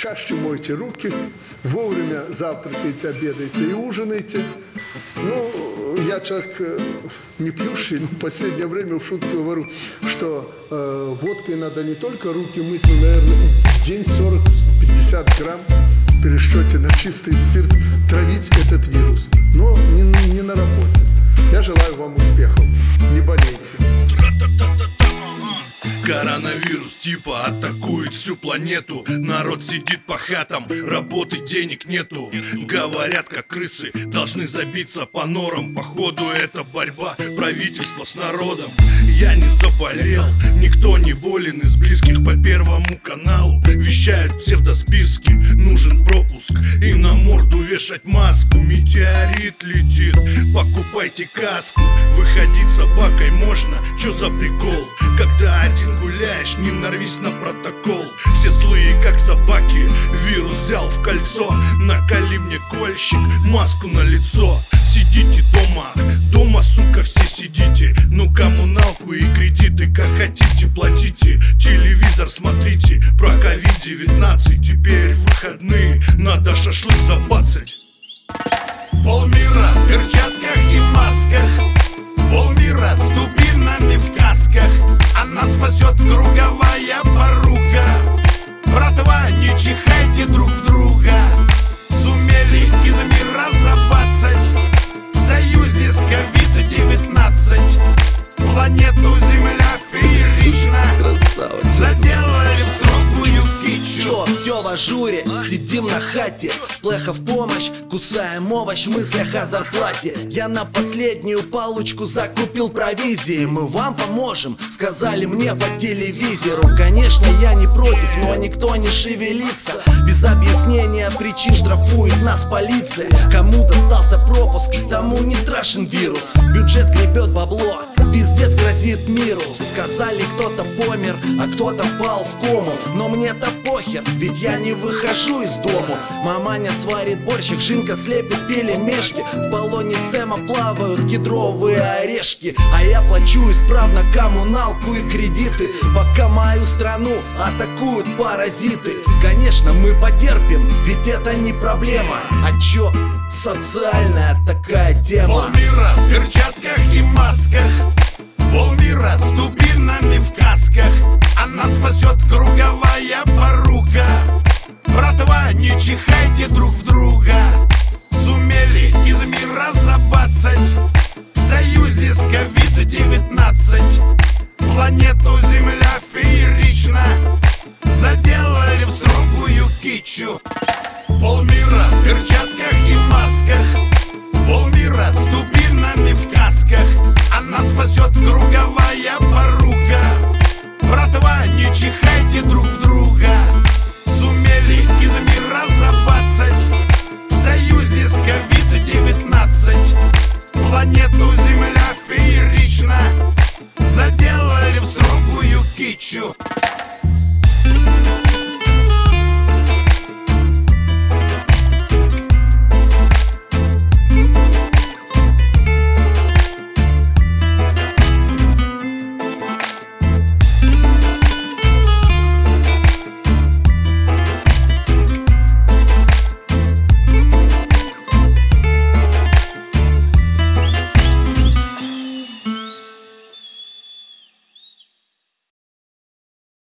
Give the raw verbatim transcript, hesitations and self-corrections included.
чаще мойте руки, вовремя завтракайте, обедайте и ужинайте. Ну, я человек не пьющий, но в последнее время в шутку говорю, что э, водкой надо не только руки мыть, но, наверное, в день сорок-пятьдесят грамм в пересчете на чистый спирт травить этот вирус. Но не, не на работе. Я желаю вам успехов. Не болейте. Коронавирус типа атакует всю планету. Народ сидит по хатам, работы, денег нету. Говорят, как крысы, должны забиться по норам. Походу это борьба правительства с народом. Я не заболел, никто не болен из близких. По Первому каналу вещают псевдосписки. Нужен пропуск и на морду вешать маску. Метеорит летит, покупайте каску. Выходить собакой можно, чё за прикол? Когда один гуляешь, не нарвись на протокол. Все злые, как собаки, вирус взял в кольцо. Наколи мне кольщик, маску на лицо. Сидите дома, дома, сука, все сидите. Ну коммуналку и кредиты, как хотите, платите. Телевизор смотрите, про ковид девятнадцать. Теперь выходные, надо шашлык забацать. Полмира в перчатках и масках, полмира с дубинами в касках. Она спасет круговая порука. Братва, не чихайте друг в друга. Сумели из мира забацать в союзе с ковид девятнадцать. Планету Земля феерично заделали в строгую кичу. Все в ажуре, сидим на хате. Плеха в помощь, кусаем овощ в мыслях о зарплате. Я на последнюю палочку закупил провизии. Мы вам поможем, сказали мне по телевизору. Конечно, я не против, но никто не шевелится. Без объяснения причин штрафует нас полиция. Кому достался пропуск, тому не страшен вирус. Бюджет гребет бабло, пиздец грозит миру. Сказали, кто-то помер, а кто-то впал в кому. Но мне-то похер, ведь я не выхожу из дому. Маманя сварит борщик, Жинка слепит пельмешки. В баллоне Сэма плавают кедровые орешки. А я плачу исправно коммуналку и кредиты, пока мою страну атакуют паразиты. Конечно, мы потерпим, ведь это не проблема. А чё, социальная такая тема. Полмира в перчатках и масках, полмира с дубинами в касках. Она спасет круговая порука. Братва, не чихайте друг в друга. Сумели из мира забацать в союзе с ковид девятнадцать. Планету Земля феерично заделали в строгую кичу. Полмира в перчатках и масках, полмира с дубинами в касках. Она спасет круговая порука. Братва, не чихайте